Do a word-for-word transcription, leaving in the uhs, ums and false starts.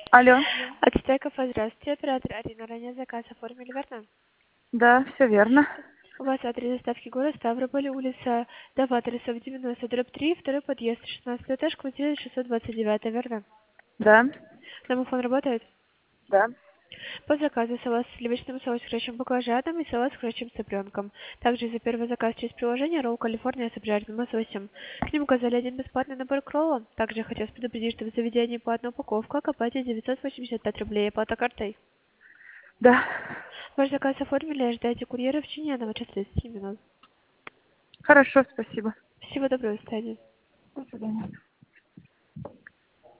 Алло. От Стекова, здравствуйте, оператор Арина. Ранее заказ оформили, верно? Да, все верно. У вас адрес доставки город Ставрополь, улица Доваторисов, девяносто, дробь три, второй подъезд, шестнадцатый этаж, квартира шестьсот двадцать девять, верно? Да. Домофон работает? Да. По заказу салат с сливочным соусом с кращим баклажаном и салат с кращим цыпленком. Также за первый заказ через приложение ролл Калифорния с обжаренным лососем. К нему указали один бесплатный набор кролла. Также хотелось предупредить, что в заведении платная упаковка, к оплате девятьсот восемьдесят пять рублей, оплата картой. Да. Ваш заказ оформили, ожидайте курьера в течение одного часа тридцати минут. Хорошо, спасибо. Всего доброго, до свидания. До свидания.